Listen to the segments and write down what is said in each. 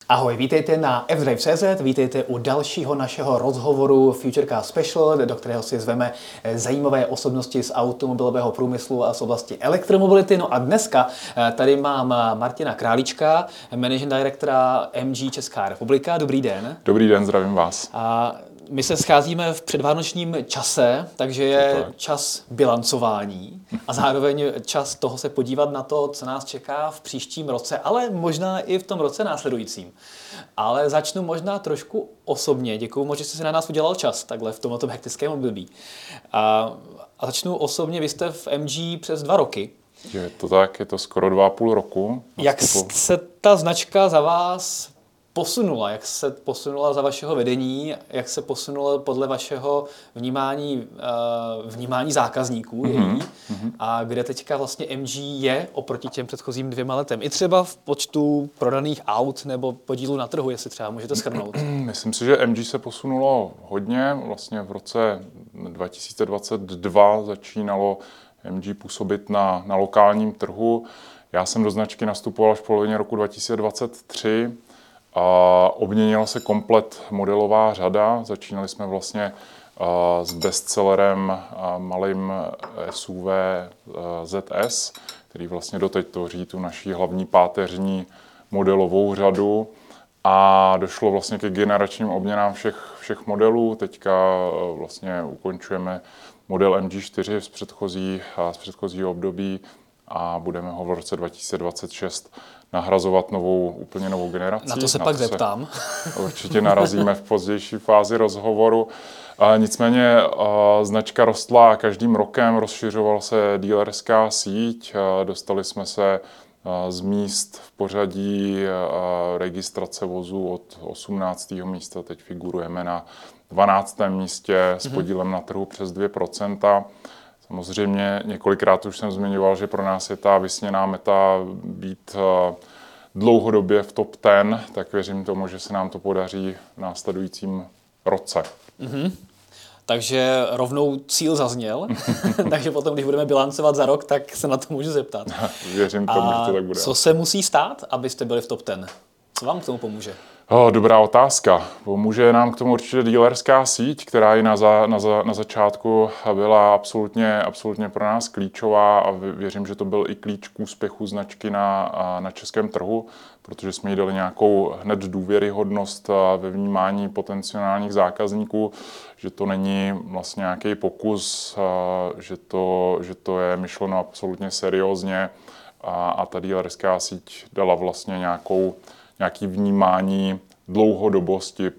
Ahoj, vítejte na fdrive.cz, vítejte u dalšího našeho rozhovoru Futurecast Special, do kterého si zveme zajímavé osobnosti z automobilového průmyslu a z oblasti elektromobility. No a dneska tady mám Martina Králíčka, managing directora MG Česká republika. Dobrý den. Dobrý den, zdravím vás. My se scházíme v předvánočním čase, takže je čas bilancování a zároveň čas toho se podívat na to, co nás čeká v příštím roce, ale možná i v tom roce následujícím. Ale začnu možná trošku osobně. Děkuju moc, že jste si na nás udělal čas takhle v tomto hektickém období. A začnu osobně, vy jste v MG přes 2 roky. Je to tak, je to skoro 2,5 roku. Jak se ta značka za vás posunula, jak se posunula za vašeho vedení, jak se posunula podle vašeho vnímání zákazníků a kde teďka vlastně MG je oproti těm předchozím 2 letům? I třeba v počtu prodaných aut nebo podílu na trhu, jestli třeba můžete shrnout. Myslím si, že MG se posunulo hodně. Vlastně v roce 2022 začínalo MG působit na lokálním trhu. Já jsem do značky nastupoval až v polovině roku 2023. A obměnila se komplet modelová řada. Začínali jsme vlastně s bestsellerem malým SUV ZS, který vlastně doteď tvoří tu naší hlavní páteřní modelovou řadu. A došlo vlastně ke generačním obměnám všech modelů. Teďka vlastně ukončujeme model MG4 z předchozího období a budeme ho v roce 2026 nahrazovat úplně novou generací. Na to se pak zeptám. Určitě narazíme v pozdější fázi rozhovoru. Nicméně značka rostla a každým rokem rozšiřovala se dealerská síť. Dostali jsme se z míst v pořadí registrace vozů od 18. místa. Teď figurujeme na 12. místě s podílem na trhu přes 2%. Samozřejmě několikrát už jsem zmiňoval, že pro nás je ta vysněná meta být dlouhodobě v top 10, tak věřím tomu, že se nám to podaří v následujícím roce. Takže rovnou cíl zazněl, takže potom, když budeme bilancovat za rok, tak se na to můžu zeptat. Věřím tomu, že to tak bude. Co se musí stát, abyste byli v top 10? Co vám k tomu pomůže? Dobrá otázka. Pomůže nám k tomu určitě dealerská síť, která i na začátku byla absolutně pro nás klíčová a věřím, že to byl i klíč k úspěchu značky na českém trhu, protože jsme jí dali nějakou hned důvěryhodnost ve vnímání potenciálních zákazníků, že to není vlastně nějaký pokus, že to je myšleno absolutně seriózně a ta dealerská síť dala vlastně nějaké vnímání dlouhodobosti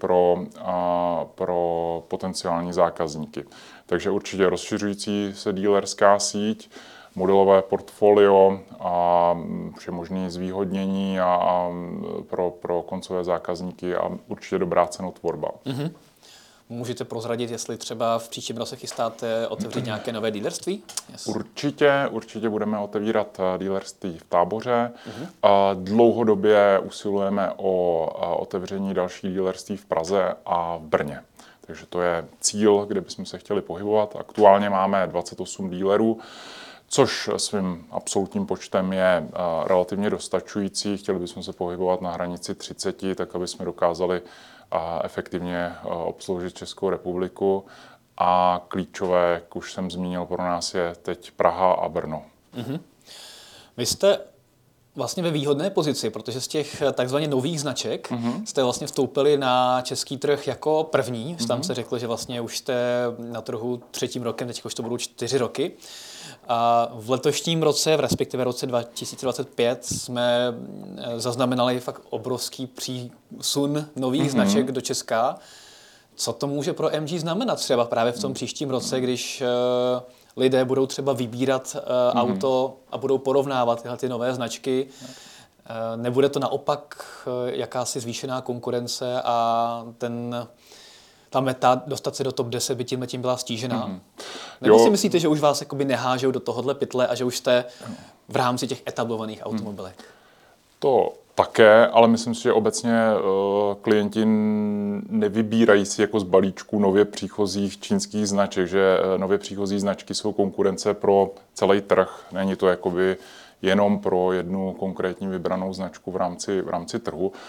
pro potenciální zákazníky. Takže určitě rozšiřující se dealerská síť, modelové portfolio a všemožné zvýhodnění pro koncové zákazníky a určitě dobrá cenotvorba. Můžete prozradit, jestli třeba v příštím roce chystáte otevřít nějaké nové dealerství? Yes. Určitě budeme otevírat dealerství v Táboře. Dlouhodobě usilujeme o otevření dalších dealerství v Praze a v Brně. Takže to je cíl, kde bychom se chtěli pohybovat. Aktuálně máme 28 dealerů, což svým absolutním počtem je relativně dostačující. Chtěli bychom se pohybovat na hranici 30, tak aby jsme dokázali efektivně obsloužit Českou republiku. A klíčové, jak už jsem zmínil, pro nás je teď Praha a Brno. Vy jste vlastně ve výhodné pozici, protože z těch takzvaně nových značek jste vlastně vstoupili na český trh jako první. Tam se řeklo, že vlastně už jste na trhu 3. rokem, teď už to budou 4 roky. A v letošním roce, v respektive roce 2025, jsme zaznamenali fakt obrovský přísun nových značek do Česka. Co to může pro MG znamenat třeba právě v tom příštím roce, když lidé budou třeba vybírat auto a budou porovnávat tyhle ty nové značky? Nebude to naopak jakási zvýšená konkurence a ta meta dostat se do top 10 by tím byla stížená? Nebo si myslíte, že už vás jakoby nehážou do tohohle pytle a že už jste v rámci těch etablovaných automobilek? To také, ale myslím si, že obecně klienti nevybírají si jako z balíčku nově příchozích čínských značek, že nově příchozí značky jsou konkurence pro celý trh. Není to jakoby jenom pro jednu konkrétní vybranou značku v rámci trhu.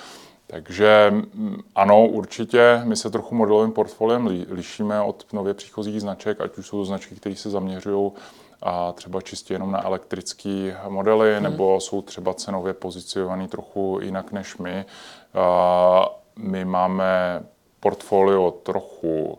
Takže ano, určitě my se trochu modelovým portfoliem lišíme od nově příchozích značek, ať už jsou to značky, které se zaměřují a třeba čistě jenom na elektrické modely, nebo jsou třeba cenově pozicionovaný trochu jinak než my. My máme portfolio trochu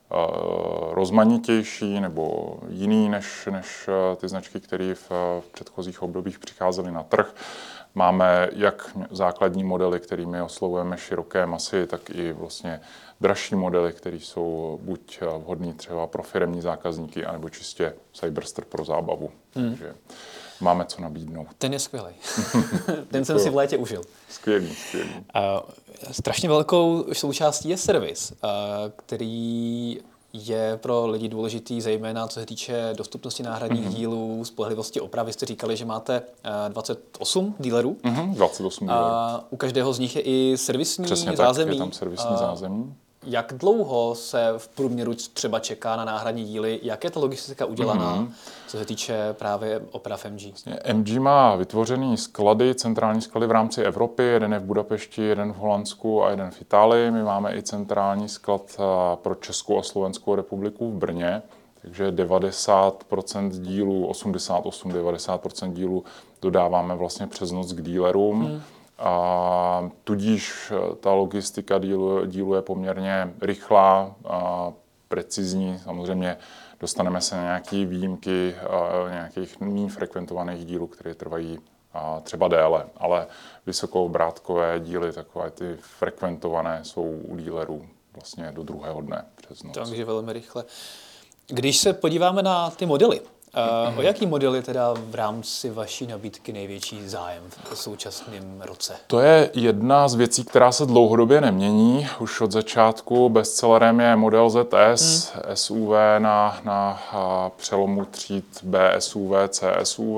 rozmanitější nebo jiný než ty značky, které v předchozích obdobích přicházely na trh. Máme jak základní modely, kterými oslovujeme široké masy, tak i vlastně dražší modely, které jsou buď vhodné třeba pro firemní zákazníky, anebo čistě Cyberster pro zábavu. Takže máme co nabídnout. Ten je skvělý. Ten jsem si v létě užil. Skvělý. Strašně velkou součástí je servis, který je pro lidi důležitý, zejména co se týče dostupnosti náhradních dílů, spolehlivosti opravy. Jste říkali, že máte 28 dílerů. 28 dílerů. U každého z nich je i servisní Přesně zázemí. Tak, je tam servisní zázemí. Jak dlouho se v průměru třeba čeká na náhradní díly? Jak je ta logistika udělaná, co se týče právě oprav MG? MG má vytvořený sklady, centrální sklady v rámci Evropy. Jeden je v Budapešti, jeden v Holandsku a jeden v Itálii. My máme i centrální sklad pro Českou a Slovenskou republiku v Brně. Takže 90% dílů, 88-90% dílů dodáváme vlastně přes noc k dílerům. A tudíž ta logistika dílu je poměrně rychlá a precizní. Samozřejmě dostaneme se na nějaké výjimky nějakých méně frekventovaných dílů, které trvají třeba déle, ale vysokobrátkové díly, takové ty frekventované, jsou u dílerů vlastně do druhého dne přes noc. Takže velmi rychle. Když se podíváme na ty modely, o jaký model je teda v rámci vaší nabídky největší zájem v současném roce? To je jedna z věcí, která se dlouhodobě nemění. Už od začátku bestsellerem je model ZS, SUV na přelomu tříd B SUV, C SUV,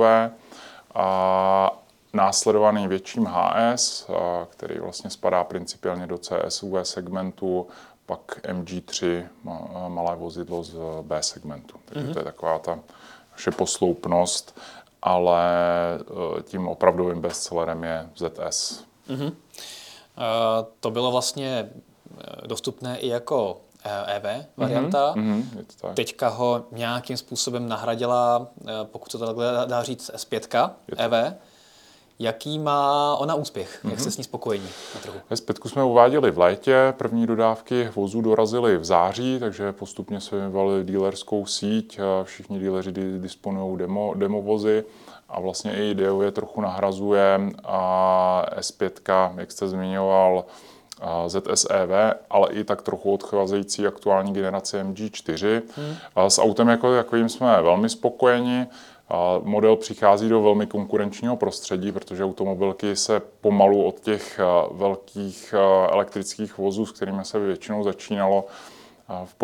a následovaný větším HS, který vlastně spadá principiálně do CSUV segmentu, pak MG3, malé vozidlo z B segmentu. Takže to je taková ta naše posloupnost, ale tím opravdovým bestsellerem je ZS. To bylo vlastně dostupné i jako EV varianta. Je to tak. Teďka ho nějakým způsobem nahradila, pokud se to takhle dá říct, S5 EV. Jaký má ona úspěch? Jak jste s ní spokojení na trhu? S5 jsme uváděli v létě, první dodávky vozů dorazily v září, takže postupně se vyvalili dílerskou síť, všichni díleři disponují demovozy a vlastně i ideově trochu nahrazuje S5, jak jste zmiňoval, ZS EV, ale i tak trochu odcházející aktuální generaci MG4. S autem jako takovým jsme velmi spokojeni. Model přichází do velmi konkurenčního prostředí, protože automobilky se pomalu od těch velkých elektrických vozů, s kterými se většinou začínalo v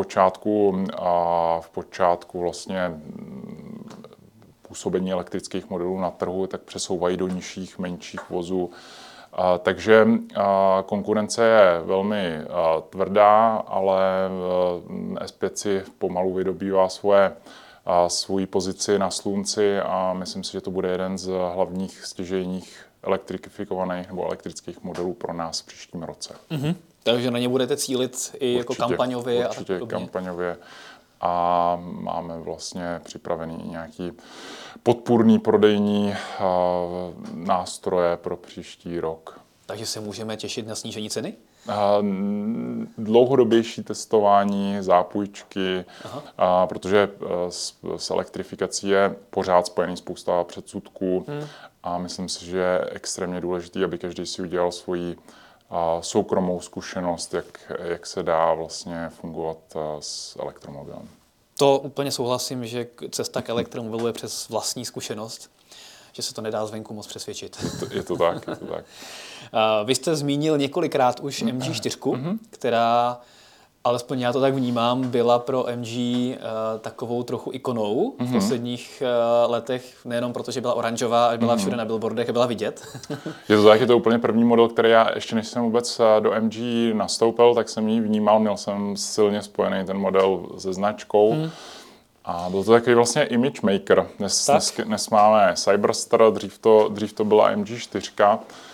počátku vlastně působení elektrických modelů na trhu, tak přesouvají do nižších, menších vozů. Takže konkurence je velmi tvrdá, ale S5 si pomalu vydobývá svoji pozici na slunci a myslím si, že to bude jeden z hlavních stěžejních elektrifikovaných nebo elektrických modelů pro nás v příštím roce. Takže na ně budete cílit i jako kampaňově a tak podobně? Určitě kampaňově. A máme vlastně připravený nějaký podpůrný prodejní nástroje pro příští rok. Takže se můžeme těšit na snížení ceny? Dlouhodobější testování, zápůjčky, protože s elektrifikací je pořád spojený spousta předsudků a myslím si, že je extrémně důležité, aby každý si udělal svoji soukromou zkušenost, jak se dá vlastně fungovat s elektromobilem. To úplně souhlasím, že cesta k elektromobilu je přes vlastní zkušenost, že se to nedá zvenku moc přesvědčit. Je to tak. Vy jste zmínil několikrát už MG4, která, alespoň já to tak vnímám, byla pro MG takovou trochu ikonou v posledních letech, nejenom proto, že byla oranžová a byla všude na billboardech a byla vidět. Je to tak, je to úplně první model, který já ještě než jsem vůbec do MG nastoupil, tak jsem ji vnímal, měl jsem silně spojený ten model se značkou. A byl to takový vlastně image maker. Dnes máme Cyberster, dřív to byla MG4.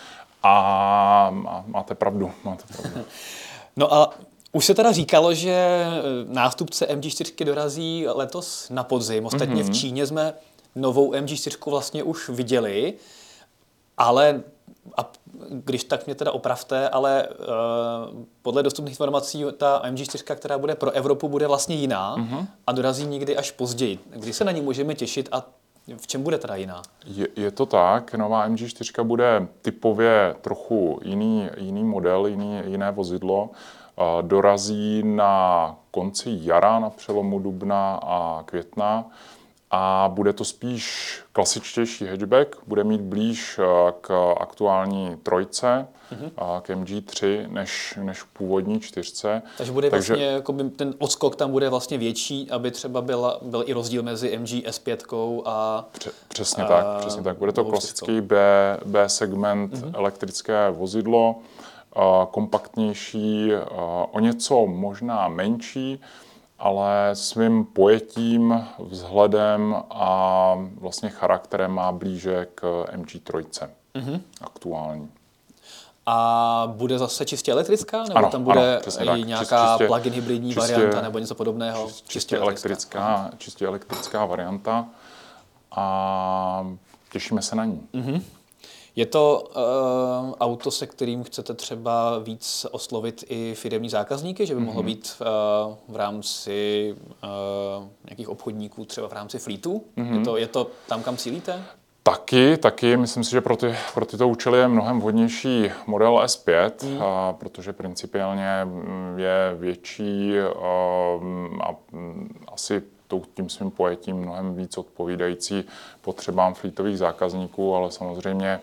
A máte pravdu. No a už se teda říkalo, že nástupce MG4 dorazí letos na podzim. Ostatně v Číně jsme novou MG4 vlastně už viděli, ale a když tak mě teda opravte, ale podle dostupných informací ta MG4, která bude pro Evropu, bude vlastně jiná a dorazí někdy až později. Kdy se na ní můžeme těšit a v čem bude teda jiná? Je to tak, nová MG4 bude typově trochu jiný model, jiné vozidlo. Dorazí na konci jara, na přelomu dubna a května. A bude to spíš klasičtější hatchback, bude mít blíž k aktuální trojce, k MG3, než původní čtyřce. Takže bude vlastně, jako ten odskok tam bude vlastně větší, aby třeba byl i rozdíl mezi MG S5 a... Přesně tak. Bude to klasický B segment elektrické vozidlo, kompaktnější, o něco možná menší, ale svým pojetím, vzhledem a vlastně charakterem má blíže k MG3 aktuální. A bude zase čistě elektrická? Nebo ano, tam bude i nějaká plug-in hybridní varianta nebo něco podobného? Čistě elektrická varianta a těšíme se na ní. Je to auto, se kterým chcete třeba víc oslovit i firemní zákazníky, že by mohlo být v rámci nějakých obchodníků, třeba v rámci fleetů? Je to tam, kam cílíte? Taky. Myslím si, že pro tyto účely je mnohem vhodnější model S5, protože principiálně je větší a asi tím svým pojetím mnohem víc odpovídající potřebám fleetových zákazníků, ale samozřejmě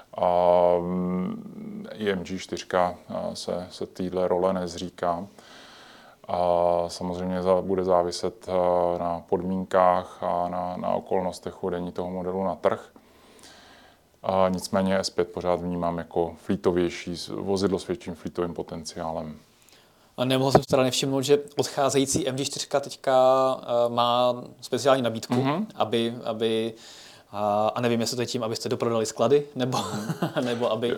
i MG4 se téhle role nezříká. Samozřejmě bude záviset na podmínkách a na okolnostech uvedení toho modelu na trh. Nicméně S5 pořád vnímám jako fleetovější vozidlo s větším fleetovým potenciálem. A nemohl jsem teda nevšimnout, že odcházející MG4 teďka má speciální nabídku, aby a nevím, jestli to je tím, abyste doprodali sklady, nebo aby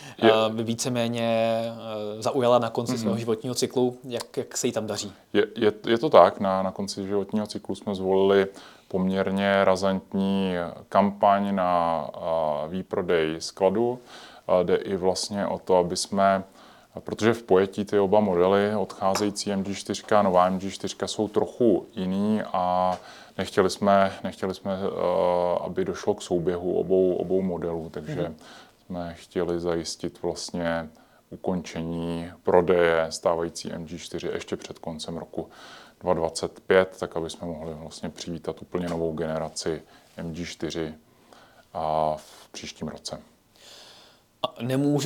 víceméně zaujala na konci svého životního cyklu, jak se jí tam daří. Je to tak, na konci životního cyklu jsme zvolili poměrně razantní kampaň na výprodej skladu. Jde i vlastně o to, aby jsme, protože v pojetí ty oba modely, odcházející MG4 a nová MG4 jsou trochu jiný a nechtěli jsme, aby došlo k souběhu obou modelů, takže jsme chtěli zajistit vlastně ukončení prodeje stávající MG4 ještě před koncem roku 2025, tak aby jsme mohli vlastně přivítat úplně novou generaci MG4 v příštím roce. A nemůžu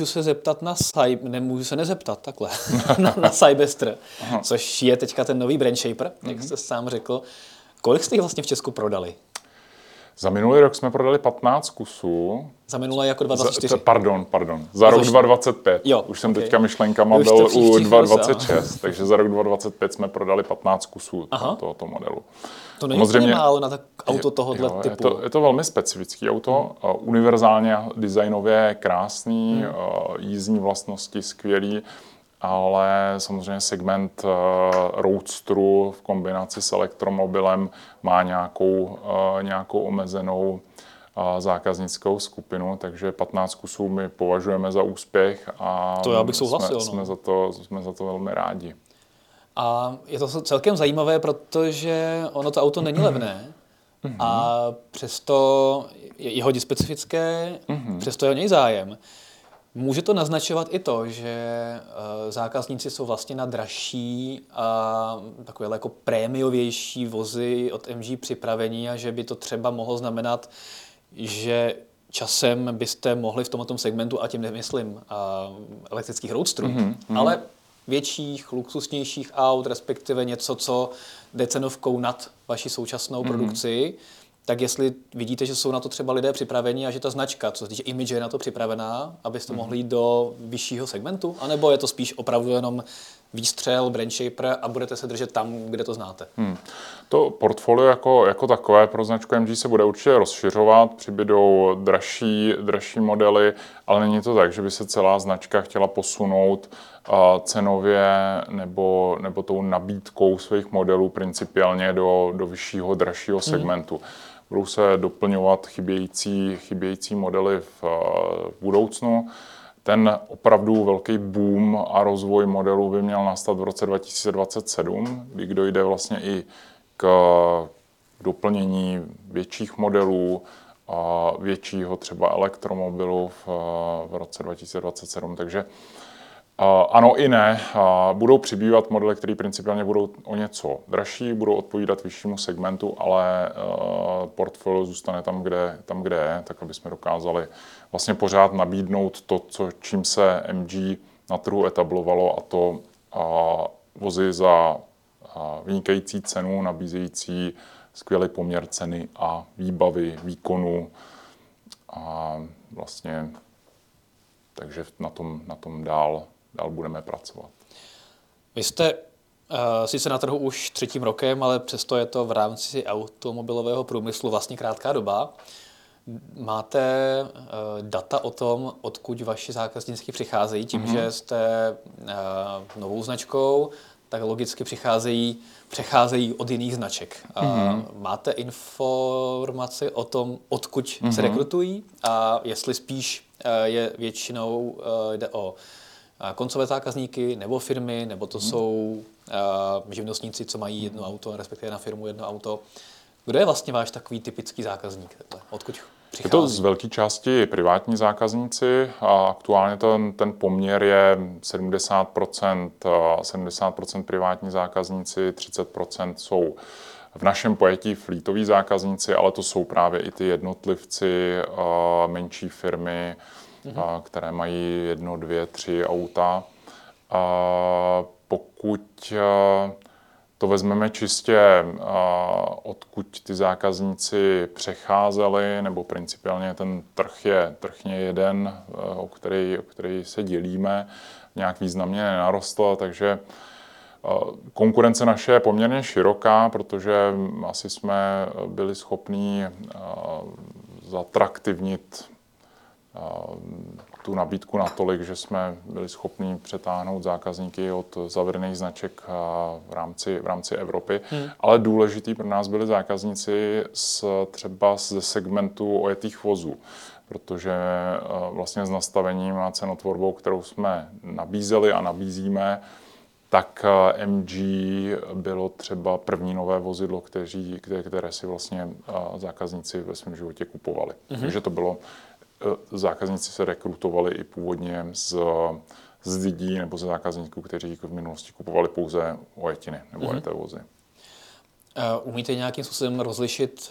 se nezeptat takhle na Cybester, což je teďka ten nový Brand Shaper, jak jste sám řekl. Kolik jste jich vlastně v Česku prodali? Za minulý rok jsme prodali 15 kusů. Za minulý jako 2024? Pardon. Za rok 2025. Jo, už jsem teďka myšlenkama byl u 2026, takže za rok 2025 jsme prodali 15 kusů tohoto modelu. To není úplně málo na auto tohohle typu. Je to velmi specifický auto, univerzálně designově krásný, jízdní vlastnosti skvělý, ale samozřejmě segment roadsteru v kombinaci s elektromobilem má nějakou omezenou zákaznickou skupinu, takže 15 kusů my považujeme za úspěch a to já bych souhlasil, jsme za to velmi rádi. A je to celkem zajímavé, protože ono to auto není levné a přesto je hodně specifické, přesto je o něj zájem. Může to naznačovat i to, že zákazníci jsou vlastně na dražší a takové jako prémiovější vozy od MG připravení a že by to třeba mohlo znamenat, že časem byste mohli v tomto segmentu, a tím nemyslím elektrických roadsterů, ale větších, luxusnějších aut, respektive něco, co jde cenovkou nad vaši současnou produkci, tak jestli vidíte, že jsou na to třeba lidé připraveni a že ta značka, co se týče image, je na to připravená, abyste mohli jít do vyššího segmentu, anebo je to spíš opravdu jenom výstřel, brand shaper a budete se držet tam, kde to znáte. To portfolio jako takové pro značku MG se bude určitě rozšiřovat, přibydou dražší modely, ale není to tak, že by se celá značka chtěla posunout cenově nebo tou nabídkou svých modelů principiálně do vyššího, dražšího segmentu. Budou se doplňovat chybějící modely v budoucnu. Ten opravdu velký boom a rozvoj modelů by měl nastat v roce 2027, kdy dojde vlastně i k doplnění větších modelů, většího třeba elektromobilu v roce 2027. Takže ano i ne. Budou přibývat modely, které principiálně budou o něco dražší, budou odpovídat vyššímu segmentu, ale portfolio zůstane tam, kde je, tak aby jsme dokázali vlastně pořád nabídnout to, čím se MG na trhu etablovalo, a to vozy za vynikající cenu, nabízející skvělý poměr ceny a výbavy, výkonu. A vlastně takže na tom dál budeme pracovat. Vy jste sice na trhu už 3. rokem, ale přesto je to v rámci automobilového průmyslu vlastně krátká doba. Máte data o tom, odkud vaši zákazníci přicházejí? Tím, že jste novou značkou, tak logicky přecházejí od jiných značek. Máte informace o tom, odkud se rekrutují a jestli spíš je většinou jde o koncové zákazníky nebo firmy, nebo to jsou živnostníci, co mají jedno auto, respektive na firmu jedno auto. Kdo je vlastně váš takový typický zákazník? Odkud přichází? Je to z velké části privátní zákazníci a aktuálně ten poměr je 70% privátní zákazníci, 30% jsou v našem pojetí fleetoví zákazníci, ale to jsou právě i ty jednotlivci, menší firmy, které mají 1, 2, 3 auta. Pokud to vezmeme čistě, odkud ty zákazníci přecházeli, nebo principiálně ten trh je jeden, o který se dělíme, nějak významně nenarostl, takže konkurence naše je poměrně široká, protože asi jsme byli schopní zatraktivnit tu nabídku natolik, že jsme byli schopni přetáhnout zákazníky od zavřených značek v rámci Evropy. Ale důležitý pro nás byli zákazníci třeba ze segmentu ojetých vozů, protože vlastně s nastavením a cenotvorbou, kterou jsme nabízeli a nabízíme, tak MG bylo třeba první nové vozidlo, které si vlastně zákazníci ve svém životě kupovali. Takže to bylo, zákazníci se rekrutovali i původně z lidí nebo ze zákazníků, kteří v minulosti kupovali pouze ojetiny nebo ojeté vozy. Umíte nějakým způsobem rozlišit,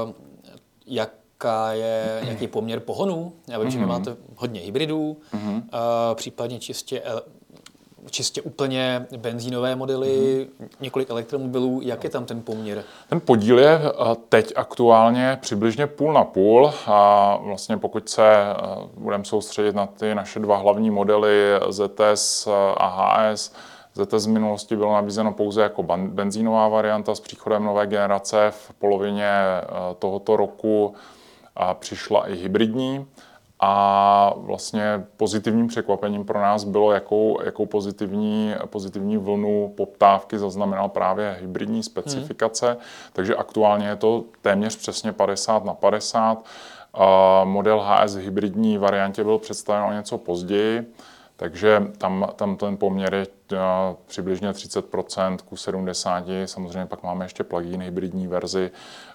jaký poměr pohonů? Já vím, že vy máte hodně hybridů, případně čistě úplně benzínové modely, několik elektromobilů. Jak je tam ten poměr? Ten podíl je teď aktuálně přibližně půl na půl. A vlastně pokud se budeme soustředit na ty naše dva hlavní modely ZS a HS, ZS v minulosti bylo nabízeno pouze jako benzínová varianta s příchodem nové generace. V polovině tohoto roku přišla i hybridní. A vlastně pozitivním překvapením pro nás bylo, jakou pozitivní vlnu poptávky zaznamenal právě hybridní specifikace. Takže aktuálně je to téměř přesně 50/50. Model HS v hybridní variantě byl představen o něco později, takže tam ten poměr je přibližně 30% ku 70%. Samozřejmě pak máme ještě plug-in hybridní verzi,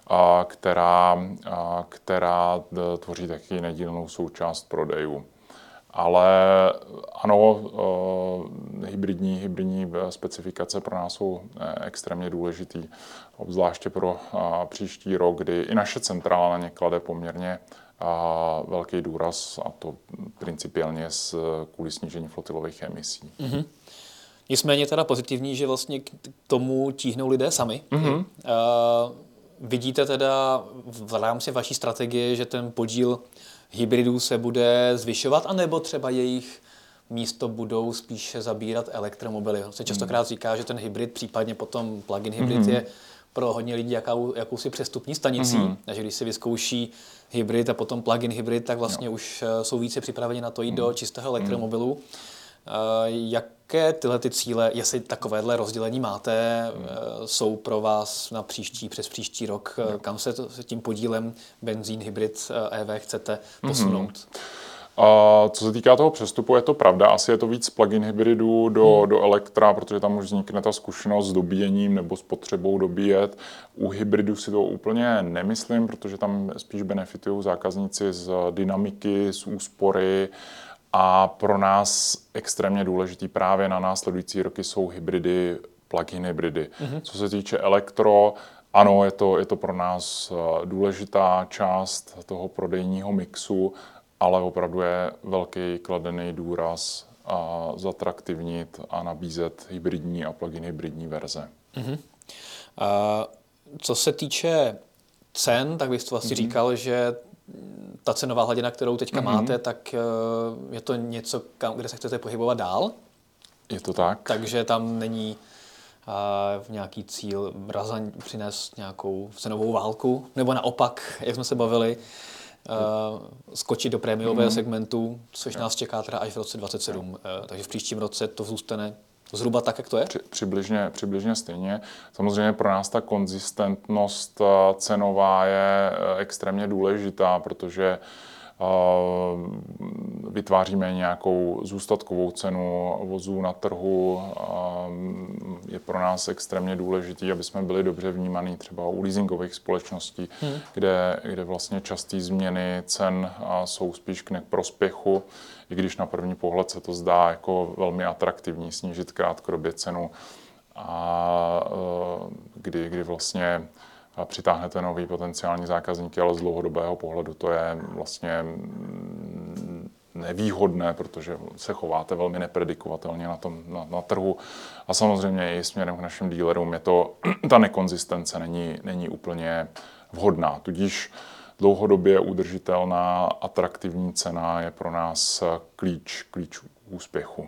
která tvoří taky nedílnou součást prodejů. Ale ano, hybridní specifikace pro nás jsou extrémně důležitý, obzvláště pro příští rok, kdy i naše centrála na ně klade poměrně velký důraz, a to principiálně kvůli snížení flotilových emisí. Nicméně teda pozitivní, že vlastně k tomu tíhnou lidé sami. Vidíte teda v rámci vaší strategie, že ten podíl hybridů se bude zvyšovat, anebo třeba jejich místo budou spíše zabírat elektromobily. Se častokrát říká, že ten hybrid, případně potom plug-in hybrid je pro hodně lidí jakousi přestupní stanicí, takže když si vyzkouší hybrid a potom plug-in hybrid, tak vlastně už jsou více připraveni na to jít do čistého elektromobilu. Jaké tyhle ty cíle, jestli takovéhle rozdělení máte, jsou pro vás na přes příští rok, kam se tím podílem benzín, hybrid, EV chcete posunout? Co se týká toho přestupu, je to pravda. Asi je to víc plug-in hybridů do elektra, protože tam už vznikne ta zkušenost s dobíjením nebo s potřebou dobíjet. U hybridů si to úplně nemyslím, protože tam spíš benefitují zákazníci z dynamiky, z úspory. A pro nás extrémně důležitý právě na následující roky jsou hybridy, plug-in hybridy. Co se týče elektro, ano, je to pro nás důležitá část toho prodejního mixu, ale opravdu je velký kladený důraz zatraktivnit a nabízet hybridní a plug-in hybridní verze. Co se týče cen, tak byste vlastně říkal, že ta cenová hladina, kterou teďka máte, tak je to něco, kde se chcete pohybovat dál? Je to tak. Takže tam není nějaký cíl přinést nějakou cenovou válku, nebo naopak, jak jsme se bavili, skočit do prémiového segmentu, což nás čeká teda až v roce 2027. Takže v příštím roce to zůstane zhruba tak, jak to je? Přibližně stejně. Samozřejmě pro nás ta konzistentnost cenová je extrémně důležitá, protože vytváříme nějakou zůstatkovou cenu vozů na trhu. Je pro nás extrémně důležitý, aby jsme byli dobře vnímaný třeba u leasingových společností, kde vlastně časté změny cen jsou spíš k neprospěchu, i když na první pohled se to zdá jako velmi atraktivní snížit krátkodobě cenu, a kdy vlastně přitáhnete nový potenciální zákazníky, ale z dlouhodobého pohledu to je vlastně nevýhodné, protože se chováte velmi nepredikovatelně na trhu. A samozřejmě i směrem k našim dealerům ta nekonzistence není úplně vhodná. Tudíž dlouhodobě udržitelná atraktivní cena je pro nás klíč úspěchu.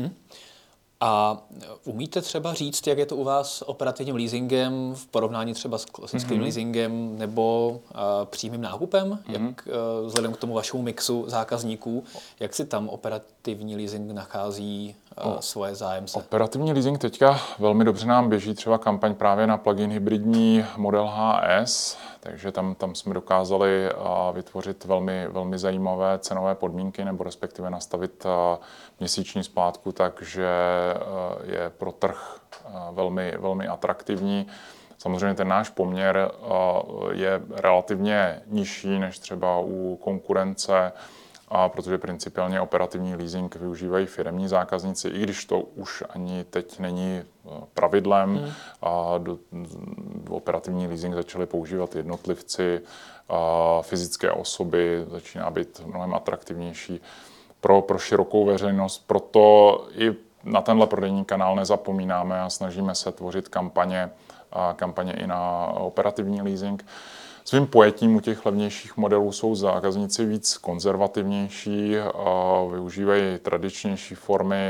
A umíte třeba říct, jak je to u vás operativním leasingem v porovnání třeba s klasickým leasingem nebo přímým nákupem? Jak vzhledem k tomu vašemu mixu zákazníků, jak si tam operativní leasing nachází svoje zájemce? Operativní leasing teďka velmi dobře nám běží třeba kampaň právě na plug-in hybridní model HS, takže tam jsme dokázali vytvořit velmi zajímavé cenové podmínky nebo respektive nastavit měsíční splátku, takže je pro trh velmi atraktivní. Samozřejmě ten náš poměr je relativně nižší než třeba u konkurence, protože principiálně operativní leasing využívají firemní zákazníci, i když to už ani teď není pravidlem. Operativní leasing začali používat jednotlivci, fyzické osoby, začíná být mnohem atraktivnější pro širokou veřejnost. Proto i na tenhle prodejní kanál nezapomínáme a snažíme se tvořit kampaně i na operativní leasing. Svým pojetím u těch levnějších modelů jsou zákazníci víc konzervativnější, využívají tradičnější formy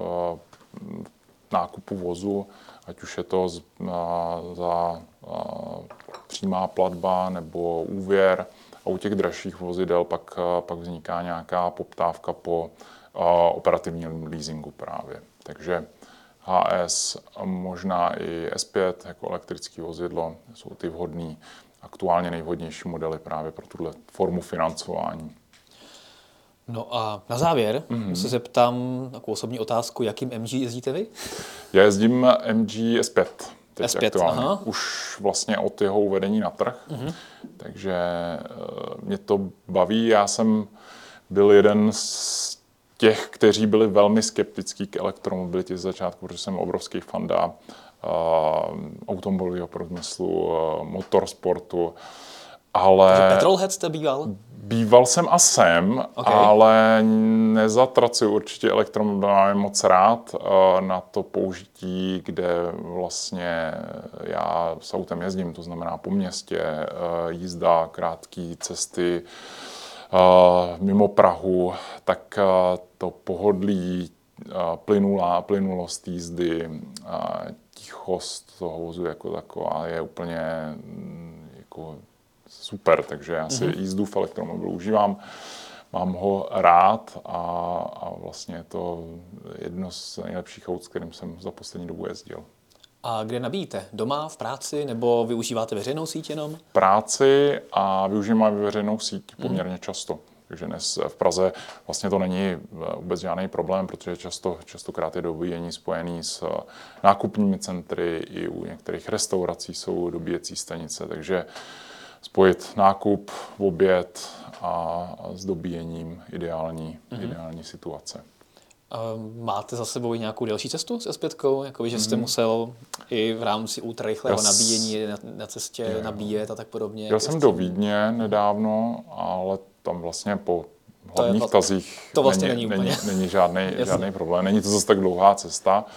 nákupu vozu, ať už je to za přímá platba nebo úvěr. A u těch dražších vozidel pak vzniká nějaká poptávka po operativním leasingu právě. Takže HS, možná i S5 jako elektrické vozidlo jsou ty vhodný, aktuálně nejvhodnější modely právě pro tuhle formu financování. No a na závěr se zeptám takovou osobní otázku, jakým MG jezdíte vy? Já jezdím MG S5. S5, aha. Už vlastně od jeho uvedení na trh, takže mě to baví. Já jsem byl jeden z těch, kteří byli velmi skeptickí k elektromobilitě z začátku, protože jsem obrovský fanda automobilového průmyslu, motorsportu, ale... Takže petrolhead jste býval? Býval jsem a jsem, ale nezatracuji určitě elektromobil, mám moc rád na to použití, kde vlastně já s autem jezdím, to znamená po městě, jízda, krátké cesty, mimo Prahu, tak to pohodlí, plynulost jízdy, tichost toho vozu jako taková je úplně jako super, takže já si jízdu v elektromobilu užívám. Mám ho rád a vlastně je to jedno z nejlepších aut, s kterým jsem za poslední dobu jezdil. A kde nabíjíte? Doma, v práci, nebo využíváte veřejnou síť jenom? Práci a využívám veřejnou síť poměrně často. Takže dnes v Praze vlastně to není vůbec žádný problém, protože častokrát je dobíjení spojený s nákupními centry, i u některých restaurací jsou dobíjecí stanice, takže spojit nákup, oběd a s dobíjením ideální situace. Máte za sebou i nějakou delší cestu s S5? Jakoby, že jste musel i v rámci ultrarychlého nabíjení na cestě nabíjet a tak podobně? Jel jsem do Vídně nedávno, ale tam vlastně po hlavních tazích to vlastně není žádný problém. Není to zase tak dlouhá cesta.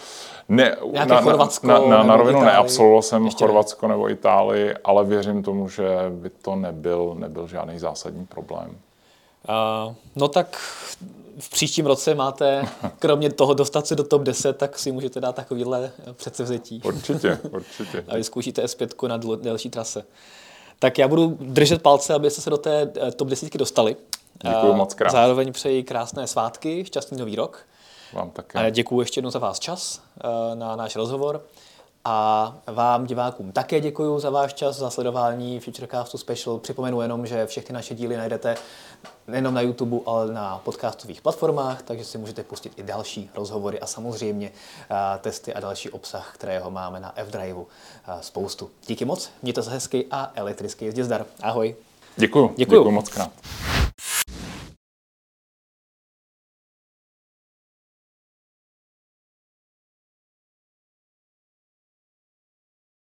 Na rovinu neabsolvoval jsem Chorvatsko nebo Itálii, ale věřím tomu, že by to nebyl žádný zásadní problém. No tak v příštím roce máte, kromě toho dostat se do top 10, tak si můžete dát takovýhle předsevzetí. Určitě. A vyzkoušíte S5 na delší trase. Tak já budu držet palce, abyste se do té top 10 dostali. Děkuji moc krát. Zároveň přeji krásné svátky, šťastný nový rok. Vám také. Děkuji ještě jednou za váš čas na náš rozhovor. A vám, divákům, také děkuji za váš čas, za sledování Futurecastu Special. Připomenu jenom, že všechny naše díly najdete nejenom na YouTube, ale na podcastových platformách, takže si můžete pustit i další rozhovory a samozřejmě testy a další obsah, kterého máme na F-Driveu spoustu. Díky moc, mějte se hezky a elektricky jezdě zdar. Ahoj. Děkuji moc krát.